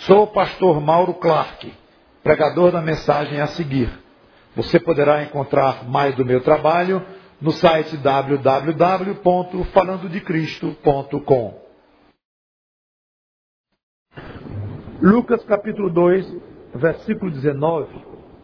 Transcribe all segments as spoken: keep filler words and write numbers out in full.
Sou o pastor Mauro Clark, pregador da mensagem a seguir. Você poderá encontrar mais do meu trabalho no site w w w ponto falando de cristo ponto com. Lucas capítulo dois, versículo dezenove.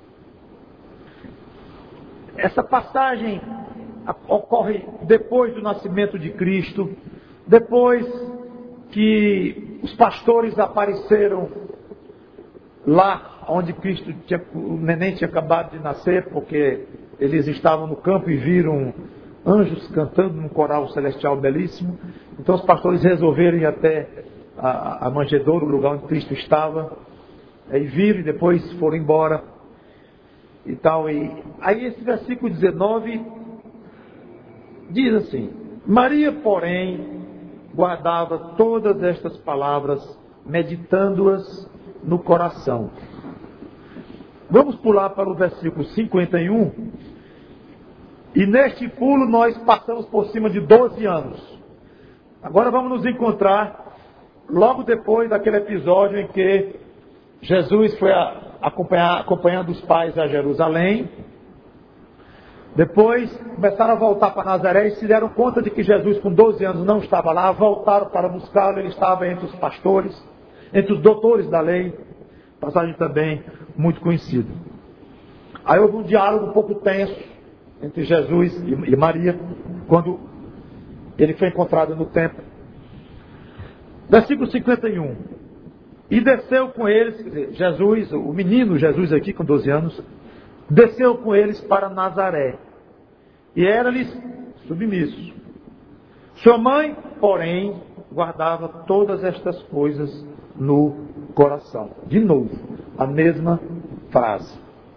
Essa passagem ocorre depois do nascimento de Cristo, depois que os pastores apareceram lá onde Cristo tinha, o neném tinha acabado de nascer, porque eles estavam no campo e viram anjos cantando num coral celestial belíssimo. Então os pastores resolveram ir até a, a manjedoura, o lugar onde Cristo estava, e viram e depois foram embora e tal. E aí esse versículo dezenove diz assim: Maria, porém, guardava todas estas palavras, meditando-as no coração. Vamos pular para o versículo cinquenta e um. E neste pulo nós passamos por cima de doze anos. Agora vamos nos encontrar logo depois daquele episódio em que Jesus foi a acompanhar, acompanhando os pais a Jerusalém. Depois começaram a voltar para Nazaré e se deram conta de que Jesus com doze anos não estava lá. Voltaram para buscá-lo, ele estava entre os pastores, entre os doutores da lei. Passagem também muito conhecida. Aí houve um diálogo um pouco tenso entre Jesus e Maria, quando ele foi encontrado no templo. Versículo cinquenta e um. E desceu com eles, quer dizer, Jesus, o menino Jesus aqui com doze anos, desceu com eles para Nazaré. E era-lhes submisso. Sua mãe, porém, guardava todas estas coisas no coração. De novo, a mesma frase.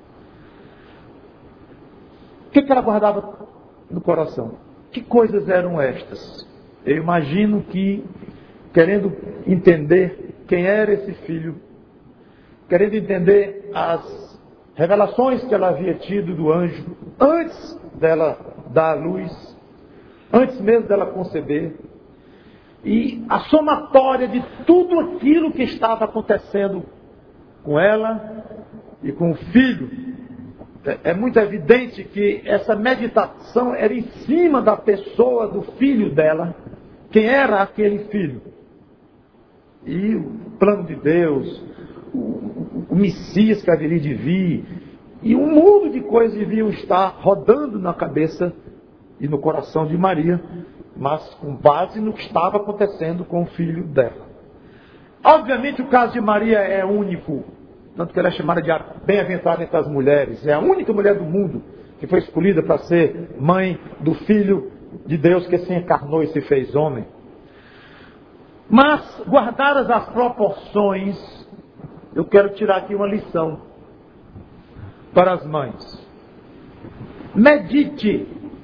O que, que ela guardava no coração? Que coisas eram estas? Eu imagino que, querendo entender quem era esse filho, querendo entender as revelações que ela havia tido do anjo, antes dela dar a luz, antes mesmo dela conceber, e a somatória de tudo aquilo que estava acontecendo com ela e com o filho. É muito evidente que essa meditação era em cima da pessoa do filho dela. Quem era aquele filho? E o plano de Deus, o, o, o Messias que haveria de vir, e um mundo de coisas deviam estar rodando na cabeça e no coração de Maria, mas com base no que estava acontecendo com o filho dela. Obviamente o caso de Maria é único, tanto que ela é chamada de bem-aventurada entre as mulheres. É a única mulher do mundo que foi escolhida para ser mãe do Filho de Deus que se encarnou e se fez homem. Mas, guardadas as proporções, eu quero tirar aqui uma lição para as mães. Medite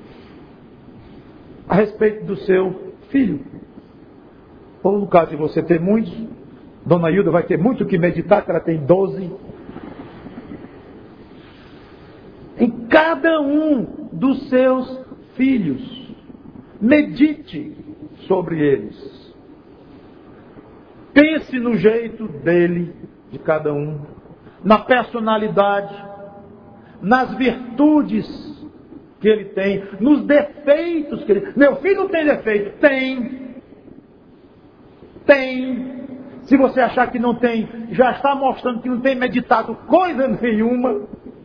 a respeito do seu filho. Ou no caso de você ter muitos, Dona Hilda vai ter muito que meditar, que ela tem doze. Em cada um dos seus filhos. Medite sobre eles. Pense no jeito dele, de cada um, na personalidade, nas virtudes que ele tem, nos defeitos que ele... Meu filho não tem defeito. Tem. Tem. Se você achar que não tem, já está mostrando que não tem meditado coisa nenhuma.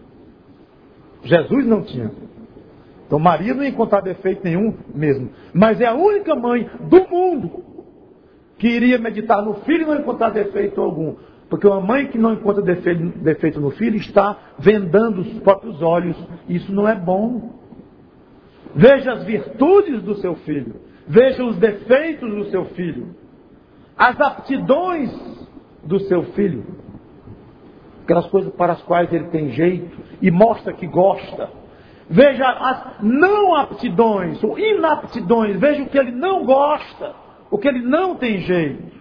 Jesus não tinha. Então Maria não ia encontrar defeito nenhum mesmo. Mas é a única mãe do mundo que iria meditar no filho e não encontrar defeito algum. Porque uma mãe que não encontra defeito, defeito no filho está vendando os próprios olhos. Isso não é bom. Veja as virtudes do seu filho. Veja os defeitos do seu filho. As aptidões do seu filho. Aquelas coisas para as quais ele tem jeito e mostra que gosta. Veja as não aptidões ou inaptidões. Veja o que ele não gosta. O que ele não tem jeito.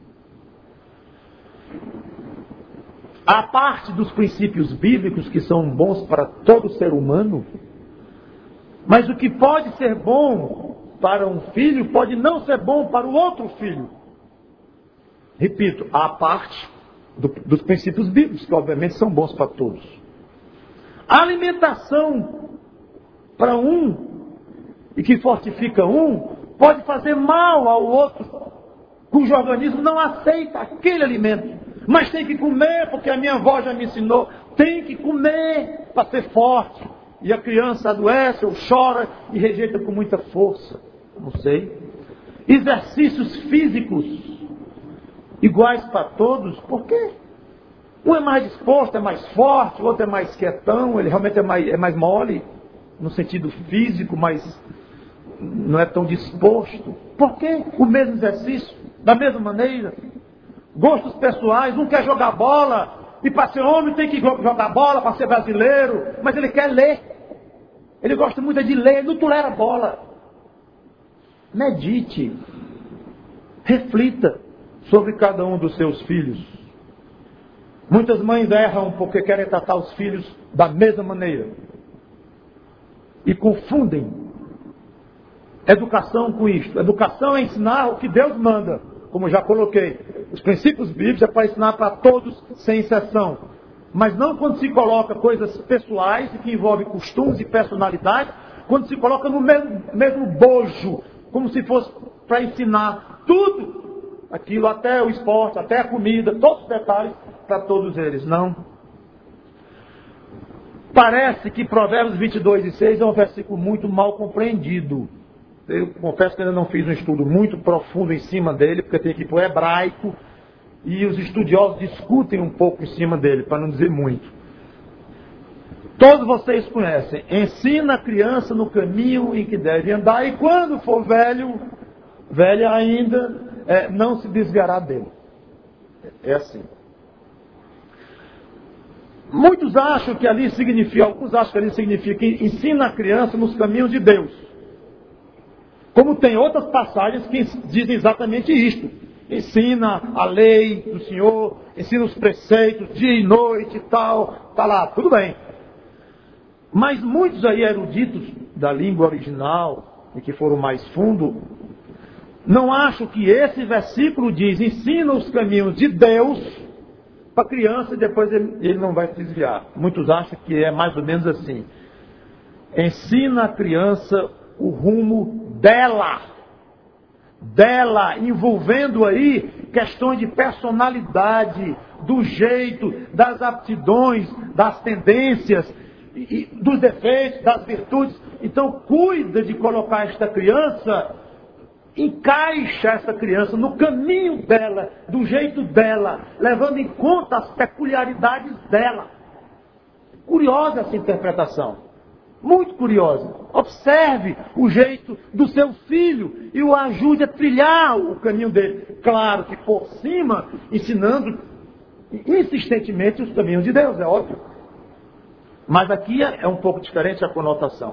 A parte dos princípios bíblicos que são bons para todo ser humano. Mas o que pode ser bom para um filho pode não ser bom para o outro filho. Repito, há parte do, dos princípios bíblicos, que obviamente são bons para todos. A alimentação para um, e que fortifica um, pode fazer mal ao outro, cujo organismo não aceita aquele alimento. Mas tem que comer, porque a minha avó já me ensinou, tem que comer para ser forte. E a criança adoece ou chora e rejeita com muita força. Não sei. Exercícios físicos iguais para todos. Por quê? Um é mais disposto, é mais forte, o outro é mais quietão, ele realmente é mais, é mais mole, no sentido físico, mas não é tão disposto. Por quê? O mesmo exercício, da mesma maneira. Gostos pessoais, um quer jogar bola, e para ser homem tem que jogar bola, para ser brasileiro, mas ele quer ler. Ele gosta muito de ler, ele não tolera bola. Medite, reflita sobre cada um dos seus filhos. Muitas mães erram porque querem tratar os filhos da mesma maneira. E confundem educação com isto. Educação é ensinar o que Deus manda, como já coloquei. Os princípios bíblicos é para ensinar para todos, sem exceção. Mas não quando se coloca coisas pessoais, que envolvem costumes e personalidade, quando se coloca no mesmo, mesmo bojo, como se fosse para ensinar tudo, aquilo, até o esporte, até a comida, todos os detalhes, para todos eles. Não. Parece que Provérbios vinte e dois e seis é um versículo muito mal compreendido. Eu confesso que ainda não fiz um estudo muito profundo em cima dele, porque tem que ir para o hebraico, e os estudiosos discutem um pouco em cima dele, para não dizer muito. Todos vocês conhecem. Ensina a criança no caminho em que deve andar, e quando for velho, velha ainda, é, não se desviará dele. É assim. Muitos acham que ali significa, alguns acham que ali significa que ensina a criança nos caminhos de Deus. Como tem outras passagens que dizem exatamente isto. Ensina a lei do Senhor, ensina os preceitos, dia e noite e tal, está lá, tudo bem. Mas muitos aí eruditos da língua original, e que foram mais fundo, não acham que esse versículo diz, ensina os caminhos de Deus para a criança e depois ele, ele não vai se desviar. Muitos acham que é mais ou menos assim. Ensina a criança o rumo dela, dela, envolvendo aí questões de personalidade, do jeito, das aptidões, das tendências, e, e, dos defeitos, das virtudes. Então cuida de colocar esta criança, encaixa essa criança no caminho dela, do jeito dela, levando em conta as peculiaridades dela. Curiosa essa interpretação. Muito curiosa. Observe o jeito do seu filho e o ajude a trilhar o caminho dele. Claro que por cima, ensinando insistentemente os caminhos de Deus, é óbvio. Mas aqui é um pouco diferente a conotação.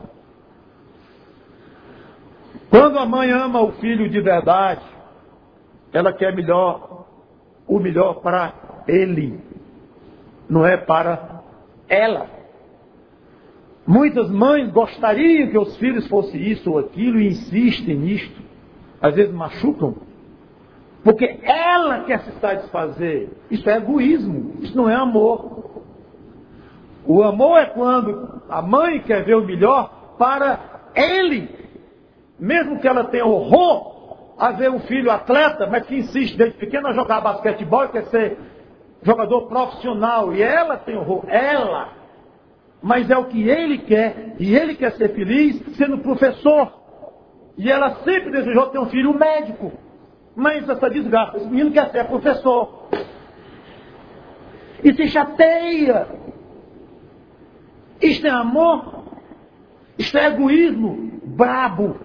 Quando a mãe ama o filho de verdade, ela quer melhor, o melhor para ele, não é para ela. Muitas mães gostariam que os filhos fossem isso ou aquilo e insistem nisto. Às vezes machucam. Porque ela quer se satisfazer. Isso é egoísmo. Isso não é amor. O amor é quando a mãe quer ver o melhor para ele. Mesmo que ela tenha horror a ver um filho atleta, mas que insiste desde pequeno a jogar basquetebol e quer ser jogador profissional. E ela tem horror. Ela. Mas é o que ele quer, e ele quer ser feliz sendo professor. E ela sempre desejou ter um filho médico. Mas essa desgraça, esse menino quer ser professor. E se chateia. Isto é amor? Isto é egoísmo brabo.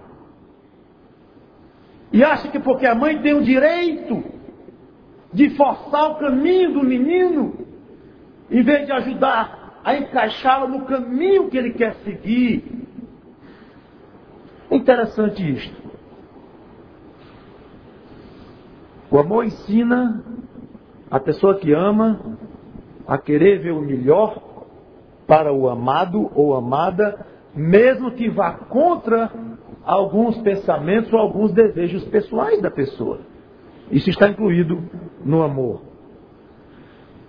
E acha que porque a mãe tem o direito de forçar o caminho do menino, em vez de ajudar a encaixá-lo no caminho que ele quer seguir. É interessante isto. O amor ensina a pessoa que ama a querer ver o melhor para o amado ou amada, mesmo que vá contra alguns pensamentos ou alguns desejos pessoais da pessoa. Isso está incluído no amor.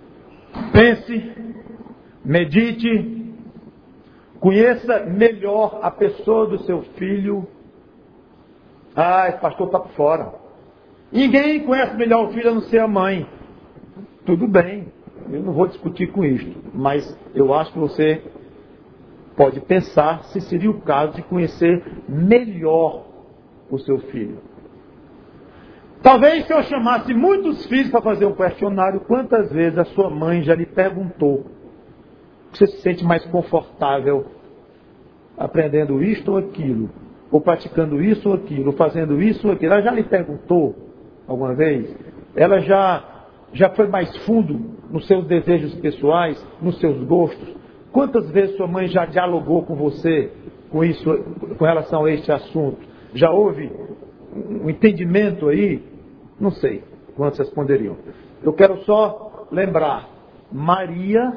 Pense, medite, conheça melhor a pessoa do seu filho. Ah, esse pastor está por fora. Ninguém conhece melhor o filho a não ser a mãe. Tudo bem, eu não vou discutir com isto, mas eu acho que você pode pensar se seria o caso de conhecer melhor o seu filho. Talvez se eu chamasse muitos filhos para fazer um questionário, quantas vezes a sua mãe já lhe perguntou: você se sente mais confortável aprendendo isto ou aquilo, ou praticando isso ou aquilo, ou fazendo isso ou aquilo? Ela já lhe perguntou alguma vez? Ela já, já foi mais fundo nos seus desejos pessoais, nos seus gostos? Quantas vezes sua mãe já dialogou com você com isso, com relação a este assunto? Já houve um entendimento aí? Não sei quantos responderiam. Eu quero só lembrar, Maria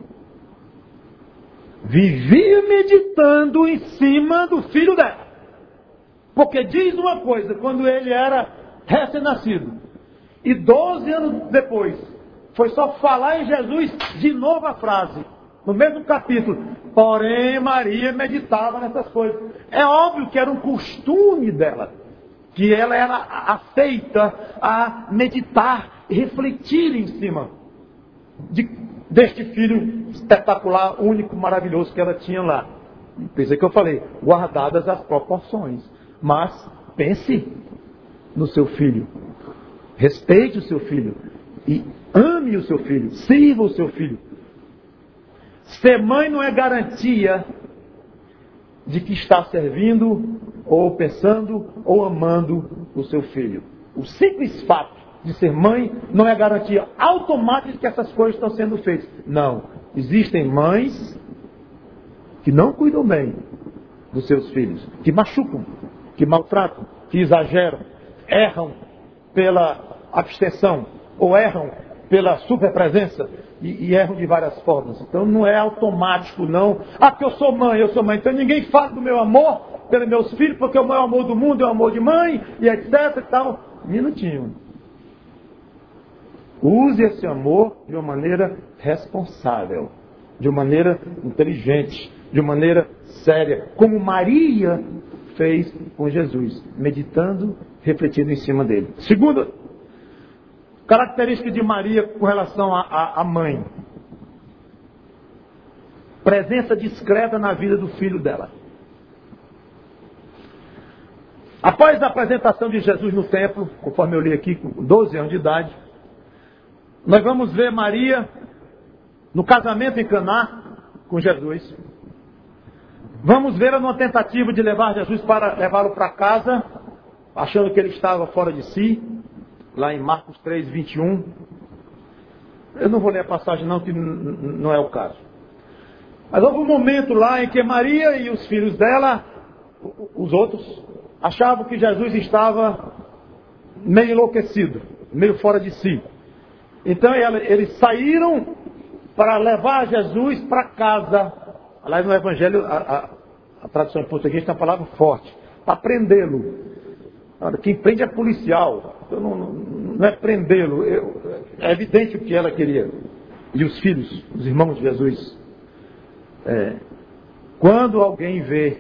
vivia meditando em cima do filho dela. Porque diz uma coisa, quando ele era recém-nascido, e doze anos depois, foi só falar em Jesus de novo a frase, no mesmo capítulo: porém Maria meditava nessas coisas. É óbvio que era um costume dela, que ela era afeita a meditar, refletir em cima de, deste filho espetacular, único, maravilhoso que ela tinha lá. Por isso é que eu falei, guardadas as proporções. Mas pense no seu filho, respeite o seu filho e ame o seu filho, sirva o seu filho. Ser mãe não é garantia de que está servindo, ou pensando, ou amando o seu filho. O simples fato de ser mãe não é garantia automática de que essas coisas estão sendo feitas. Não. Existem mães que não cuidam bem dos seus filhos, que machucam, que maltratam, que exageram, erram pela abstenção, ou erram pela superpresença, e, e erram de várias formas. Então não é automático, não. Ah, porque eu sou mãe, eu sou mãe. Então ninguém fala do meu amor pelos meus filhos, porque o meu amor do mundo é o amor de mãe, e etc e tal. Minutinho. Use esse amor de uma maneira responsável, de uma maneira inteligente, de uma maneira séria, como Maria fez com Jesus, meditando, refletindo em cima dele. Segunda característica de Maria com relação à mãe: presença discreta na vida do filho dela. Após a apresentação de Jesus no templo, conforme eu li aqui, com doze anos de idade, nós vamos ver Maria no casamento em Caná com Jesus. Vamos ver ela numa tentativa de levar Jesus para levá-lo para casa, achando que ele estava fora de si, lá em Marcos três, vinte e um. Eu não vou ler a passagem não, que não é o caso. Mas houve um momento lá em que Maria e os filhos dela, os outros, achavam que Jesus estava meio enlouquecido, meio fora de si. Então eles saíram para levar Jesus para casa. Aliás, no Evangelho, a, a, a tradução em português tem uma palavra forte: para prendê-lo. Quem prende é policial, então não, não, não é prendê-lo. É evidente o que ela queria. E os filhos, os irmãos de Jesus. É, quando alguém vê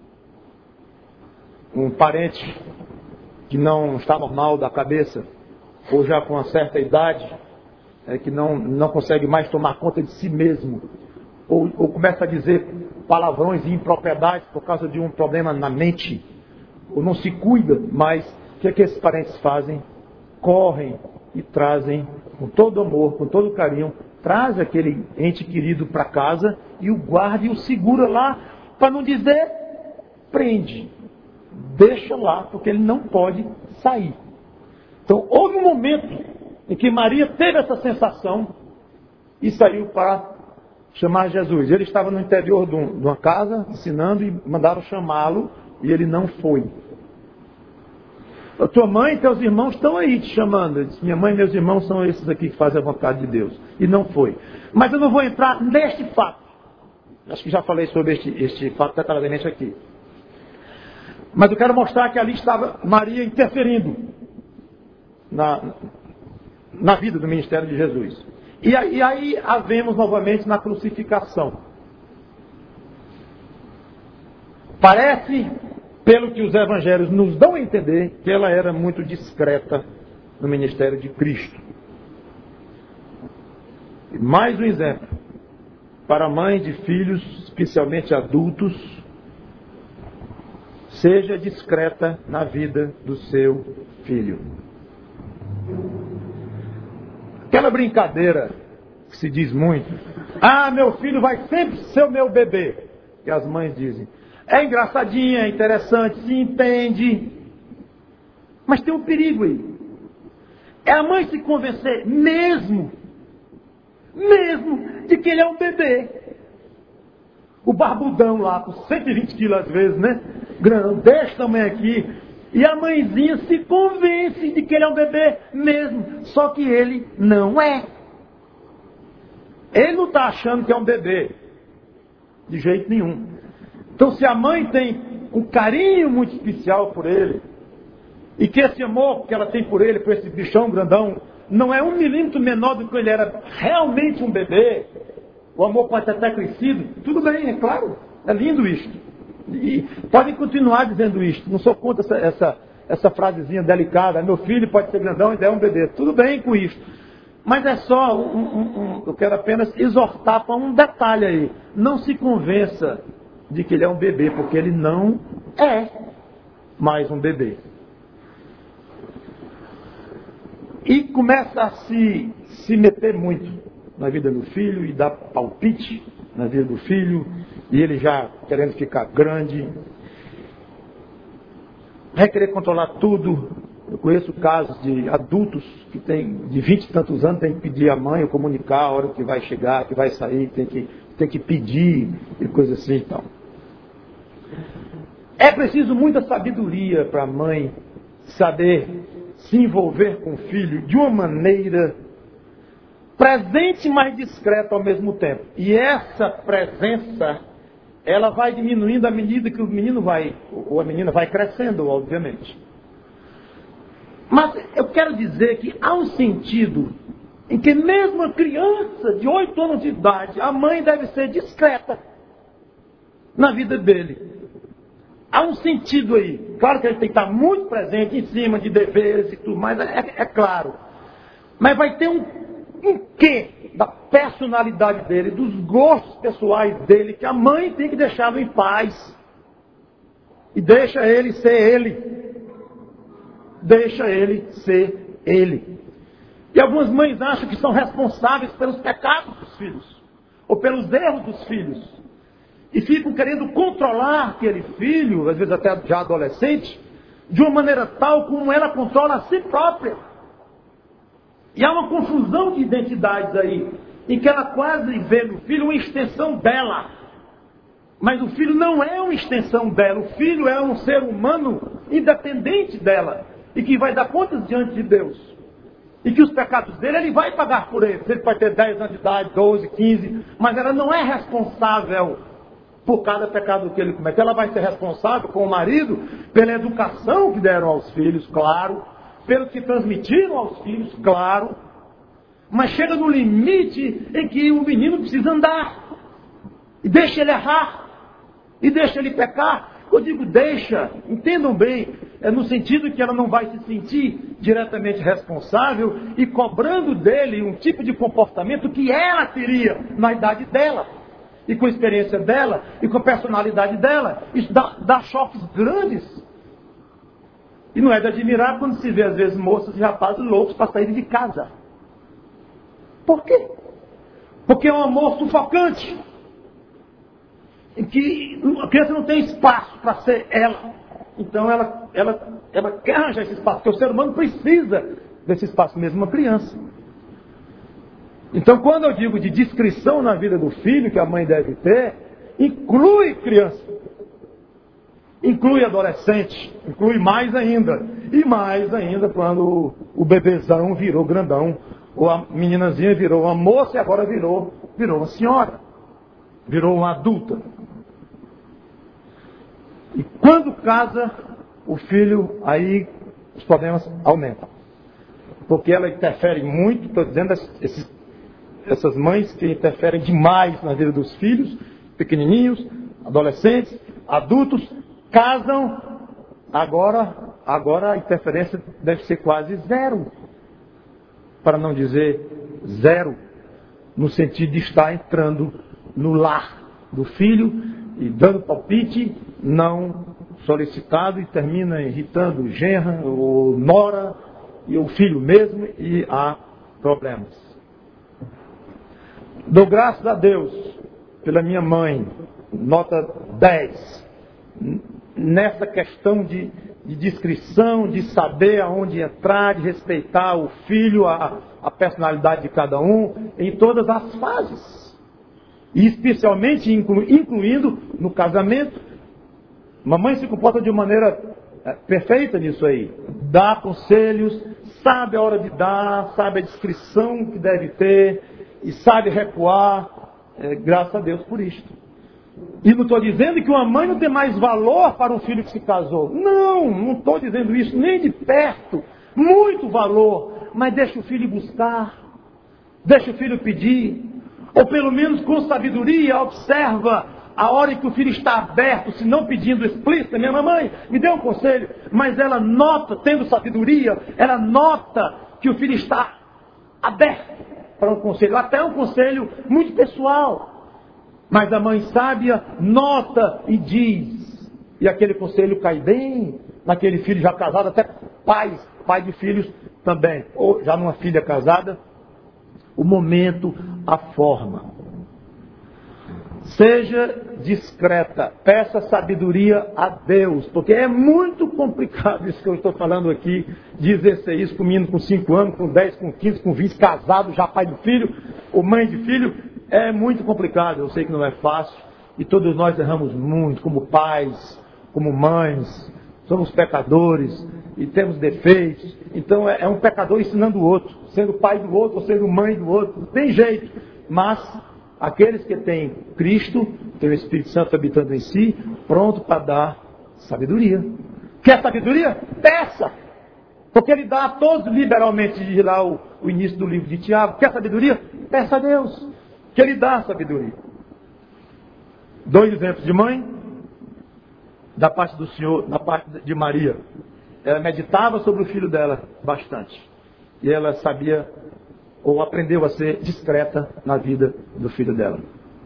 um parente que não está normal da cabeça, ou já com uma certa idade, é, que não, não consegue mais tomar conta de si mesmo, ou, ou começa a dizer palavrões e impropriedades por causa de um problema na mente, ou não se cuida mais, o que é que esses parentes fazem? Correm e trazem, com todo amor, com todo carinho, traz aquele ente querido para casa e o guarda e o segura lá, para não dizer prende. Deixa lá, porque ele não pode sair. Então, houve um momento em que Maria teve essa sensação e saiu para chamar Jesus. Ele estava no interior de uma casa, ensinando, e mandaram chamá-lo, e ele não foi. A tua mãe e teus irmãos estão aí te chamando. Eu disse, minha mãe e meus irmãos são esses aqui que fazem a vontade de Deus. E não foi. Mas eu não vou entrar neste fato. Acho que já falei sobre este, este fato detalhadamente aqui. Mas eu quero mostrar que ali estava Maria interferindo na, na vida do ministério de Jesus. E aí, e aí havemos novamente na crucificação. Parece, pelo que os evangelhos nos dão a entender, que ela era muito discreta no ministério de Cristo. Mais um exemplo. Para mães de filhos, especialmente adultos, seja discreta na vida do seu filho. Aquela brincadeira que se diz muito, ah, meu filho vai sempre ser o meu bebê, que as mães dizem. É engraçadinha, é interessante, se entende, mas tem um perigo aí. É a mãe se convencer mesmo, mesmo, de que ele é um bebê. O barbudão lá, com cento e vinte quilos às vezes, né? Grandão, desse tamanho aqui. E a mãezinha se convence de que ele é um bebê mesmo. Só que ele não é. Ele não está achando que é um bebê. De jeito nenhum. Então se a mãe tem um carinho muito especial por ele, e que esse amor que ela tem por ele, por esse bichão grandão, não é um milímetro menor do que ele era realmente um bebê, o amor pode ter até crescido, tudo bem, é claro, é lindo isto. E podem continuar dizendo isto, não sou contra essa, essa, essa frasezinha delicada, meu filho pode ser grandão e ainda é um bebê, tudo bem com isto. Mas é só, um, um, um, eu quero apenas exortar para um detalhe aí, não se convença de que ele é um bebê, porque ele não é mais um bebê. E começa a se, se meter muito na vida do filho e dar palpite na vida do filho, e ele já querendo ficar grande, vai querer controlar tudo. Eu conheço casos de adultos que têm de vinte e tantos anos, tem que pedir à mãe ou comunicar a hora que vai chegar, que vai sair, tem que, tem que pedir e coisa assim e tal. É preciso muita sabedoria para a mãe saber se envolver com o filho de uma maneira presente, mas discreta ao mesmo tempo. E essa presença, ela vai diminuindo à medida que o menino vai, ou a menina vai crescendo, obviamente. Mas eu quero dizer que há um sentido em que mesmo a criança de oito anos de idade, a mãe deve ser discreta na vida dele. Há um sentido aí. Claro que ele tem que estar muito presente em cima de deveres e tudo mais, é, é claro. Mas vai ter um, um quê da personalidade dele, dos gostos pessoais dele, que a mãe tem que deixá-lo em paz. E deixa ele ser ele. Deixa ele ser ele. E algumas mães acham que são responsáveis pelos pecados dos filhos, ou pelos erros dos filhos. E ficam querendo controlar aquele filho, às vezes até já adolescente, de uma maneira tal como ela controla a si própria. E há uma confusão de identidades aí, em que ela quase vê no filho uma extensão dela. Mas o filho não é uma extensão dela, o filho é um ser humano independente dela, e que vai dar contas diante de Deus. E que os pecados dele, ele vai pagar por eles. Ele pode ter dez anos de idade, doze, quinze, mas ela não é responsável por cada pecado que ele comete. Ela vai ser responsável com o marido pela educação que deram aos filhos, claro, pelo que transmitiram aos filhos, claro, mas chega no limite em que o menino precisa andar, e deixa ele errar, e deixa ele pecar. Eu digo deixa, entendam bem, é no sentido que ela não vai se sentir diretamente responsável e cobrando dele um tipo de comportamento que ela teria na idade dela. E com a experiência dela, e com a personalidade dela, isso dá, dá choques grandes. E não é de admirar quando se vê, às vezes, moças e rapazes loucos para sair de casa. Por quê? Porque é um amor sufocante, em que a criança não tem espaço para ser ela. Então ela, ela, ela quer arranjar esse espaço, porque o ser humano precisa desse espaço, mesmo uma criança. Então, quando eu digo de discrição na vida do filho, que a mãe deve ter, inclui criança, inclui adolescente, inclui mais ainda. E mais ainda quando o bebezão virou grandão, ou a meninazinha virou uma moça e agora virou, virou uma senhora, virou uma adulta. E quando casa o filho, aí os problemas aumentam. Porque ela interfere muito, estou dizendo, esses essas mães que interferem demais na vida dos filhos, pequenininhos, adolescentes, adultos, casam, agora, agora a interferência deve ser quase zero, para não dizer zero, no sentido de estar entrando no lar do filho e dando palpite não solicitado e termina irritando genra ou nora e o filho mesmo, e há problemas. Dou graças a Deus pela minha mãe, nota dez, nessa questão de, de discrição, de saber aonde entrar, de respeitar o filho, a, a personalidade de cada um, em todas as fases. E especialmente inclu, incluindo no casamento. Mamãe se comporta de maneira é, perfeita nisso aí. Dá conselhos, sabe a hora de dar, sabe a discrição que deve ter, e sabe recuar. É, graças a Deus por isto. E não estou dizendo que uma mãe não tem mais valor para um filho que se casou. Não, não estou dizendo isso, nem de perto. Muito valor. Mas deixa o filho buscar. Deixa o filho pedir. Ou pelo menos com sabedoria, observa a hora em que o filho está aberto, se não pedindo explícita. Minha mamãe me deu um conselho, mas ela nota, tendo sabedoria, ela nota que o filho está aberto para um conselho. Até um conselho muito pessoal. Mas a mãe sábia nota e diz. E aquele conselho cai bem naquele filho já casado, até pai, pai de filhos também. Ou já numa filha casada. O momento, a forma. Seja discreta. Peça sabedoria a Deus. Porque é muito complicado isso que eu estou falando aqui. De exercer isso com menino com cinco anos, com dez, com quinze, com vinte, casado, já pai do filho, ou mãe de filho. É muito complicado. Eu sei que não é fácil. E todos nós erramos muito, como pais, como mães. Somos pecadores e temos defeitos. Então é, é um pecador ensinando o outro. Sendo pai do outro ou sendo mãe do outro. Não tem jeito. Mas aqueles que têm Cristo, têm o Espírito Santo habitando em si, pronto para dar sabedoria. Quer sabedoria? Peça! Porque Ele dá a todos liberalmente, diz lá o, o início do livro de Tiago. Quer sabedoria? Peça a Deus, que Ele dá a sabedoria. Dois exemplos de mãe, da parte do Senhor, da parte de Maria. Ela meditava sobre o filho dela bastante. E ela sabia, ou aprendeu a ser discreta na vida do filho dela.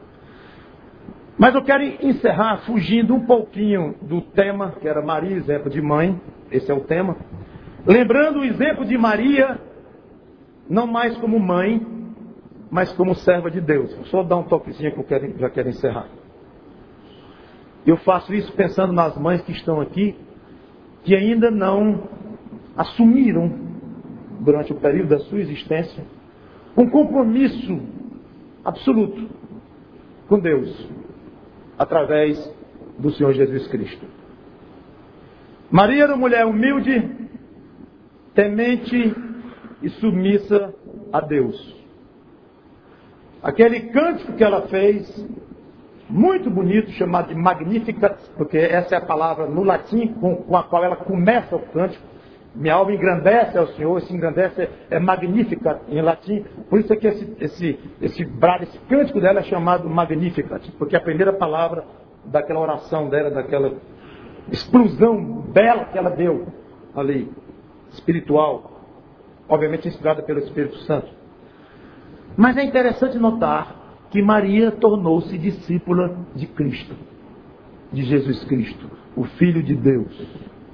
Mas eu quero encerrar fugindo um pouquinho do tema, que era Maria, exemplo de mãe. Esse é o tema. Lembrando o exemplo de Maria, não mais como mãe, mas como serva de Deus. Vou só dar um toquezinho que eu quero, já quero encerrar. Eu faço isso pensando nas mães que estão aqui, que ainda não assumiram, durante o período da sua existência, um compromisso absoluto com Deus, através do Senhor Jesus Cristo. Maria era uma mulher humilde, temente e submissa a Deus. Aquele cântico que ela fez, muito bonito, chamado de Magnificat, porque essa é a palavra no latim com, com a qual ela começa o cântico. Minha alma engrandece ao Senhor, esse engrandece é Magnificat em latim. Por isso é que esse, esse, esse, esse cântico dela é chamado Magnificat, porque a primeira palavra daquela oração dela, daquela explosão bela que ela deu ali, espiritual, obviamente inspirada pelo Espírito Santo. Mas é interessante notar que Maria tornou-se discípula de Cristo, de Jesus Cristo, o Filho de Deus.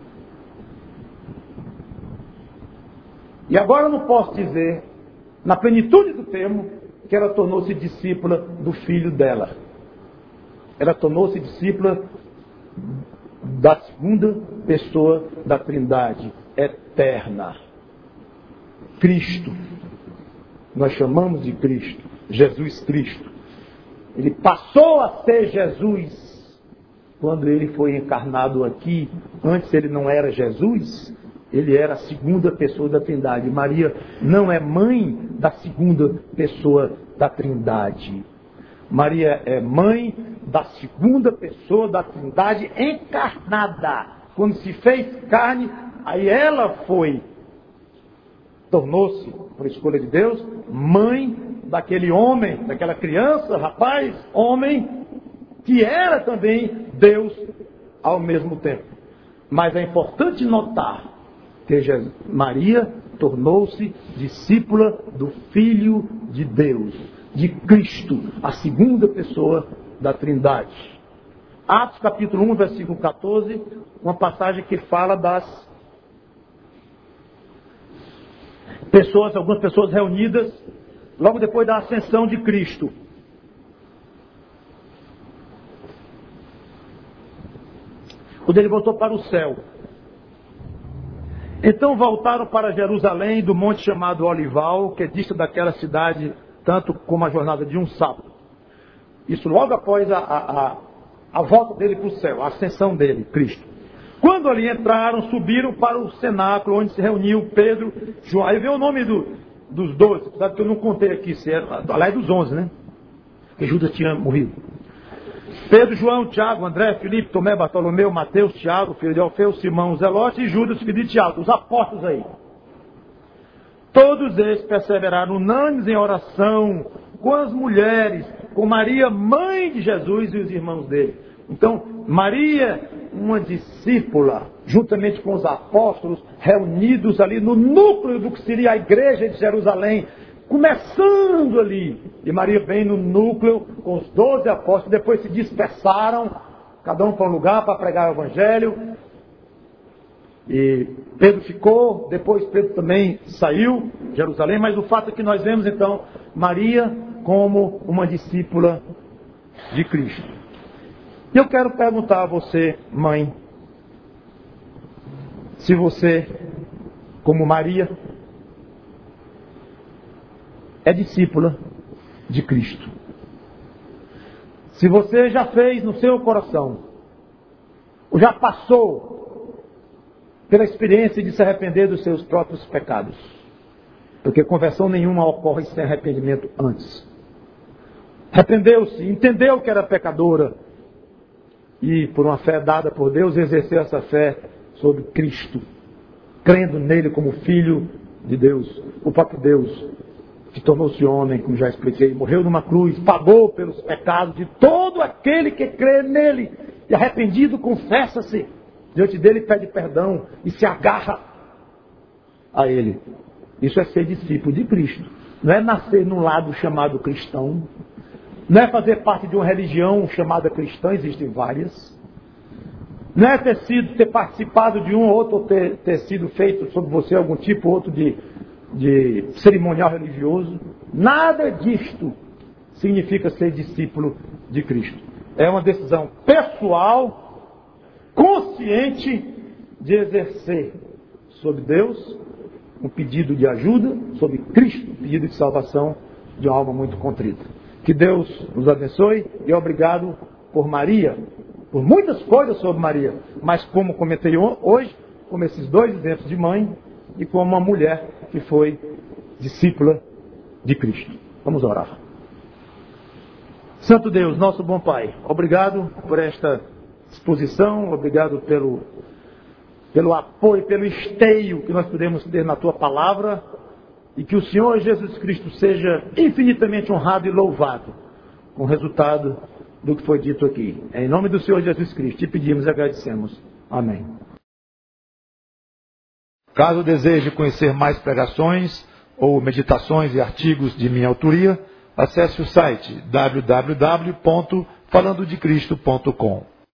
E agora eu não posso dizer, na plenitude do termo, que ela tornou-se discípula do filho dela. Ela tornou-se discípula da segunda pessoa da Trindade, eterna. Cristo. Nós chamamos de Cristo, Jesus Cristo. Ele passou a ser Jesus quando ele foi encarnado aqui. Antes ele não era Jesus, ele era a segunda pessoa da Trindade. Maria não é mãe da segunda pessoa da Trindade. Maria é mãe da segunda pessoa da Trindade encarnada. Quando se fez carne, aí ela foi, tornou-se, por escolha de Deus, mãe daquele homem, daquela criança, rapaz, homem, que era também Deus ao mesmo tempo. Mas é importante notar que Maria tornou-se discípula do Filho de Deus, de Cristo, a segunda pessoa da Trindade. Atos capítulo um, versículo catorze, uma passagem que fala das pessoas, algumas pessoas reunidas logo depois da ascensão de Cristo. Quando ele voltou para o céu. Então voltaram para Jerusalém, do monte chamado Olival, que é dista daquela cidade, tanto como a jornada de um sábado. Isso logo após a, a, a, a volta dele para o céu, a ascensão dele, Cristo. Quando ali entraram, subiram para o cenáculo, onde se reuniu Pedro, João. Aí vem o nome do, dos doze, sabe que eu não contei aqui, se era, lá é dos onze, né? Porque Judas tinha morrido. Pedro, João, Tiago, André, Filipe, Tomé, Bartolomeu, Mateus, Tiago, filho de Alfeu, Simão, Zelote e Judas, filho de Tiago, os apóstolos aí. Todos eles perseveraram unânimes em oração com as mulheres, com Maria, mãe de Jesus e os irmãos dele. Então, Maria, uma discípula, juntamente com os apóstolos, reunidos ali no núcleo do que seria a igreja de Jerusalém, começando ali. E Maria vem no núcleo com os doze apóstolos, depois se dispersaram, cada um para um lugar para pregar o evangelho. E Pedro ficou, depois Pedro também saiu de Jerusalém, mas o fato é que nós vemos então Maria como uma discípula de Cristo. E eu quero perguntar a você, mãe, se você, como Maria, é discípula de Cristo. Se você já fez no seu coração, ou já passou pela experiência de se arrepender dos seus próprios pecados, porque conversão nenhuma ocorre sem arrependimento antes. Arrependeu-se, entendeu que era pecadora, e por uma fé dada por Deus, exerceu essa fé sobre Cristo, crendo nele como Filho de Deus, o próprio Deus, que tornou-se homem, como já expliquei, morreu numa cruz, pagou pelos pecados de todo aquele que crê nele, e arrependido confessa-se diante dele, pede perdão e se agarra a ele. Isso é ser discípulo de Cristo. Não é nascer num lado chamado cristão, não é fazer parte de uma religião chamada cristã, existem várias. Não é ter sido, ter participado de um ou outro, ou ter, ter sido feito sobre você algum tipo outro de, de cerimonial religioso. Nada disto significa ser discípulo de Cristo. É uma decisão pessoal, consciente de exercer sobre Deus um pedido de ajuda, sobre Cristo um pedido de salvação de uma alma muito contrita. Que Deus nos abençoe e obrigado por Maria, por muitas coisas sobre Maria, mas como comentei hoje, como esses dois exemplos de mãe e como uma mulher que foi discípula de Cristo. Vamos orar. Santo Deus, nosso bom Pai, obrigado por esta exposição, obrigado pelo, pelo apoio, pelo esteio que nós podemos ter na Tua Palavra, e que o Senhor Jesus Cristo seja infinitamente honrado e louvado com o resultado do que foi dito aqui. Em nome do Senhor Jesus Cristo, te pedimos e agradecemos. Amém. Caso deseje conhecer mais pregações ou meditações e artigos de minha autoria, acesse o site w w w ponto falando de cristo ponto com.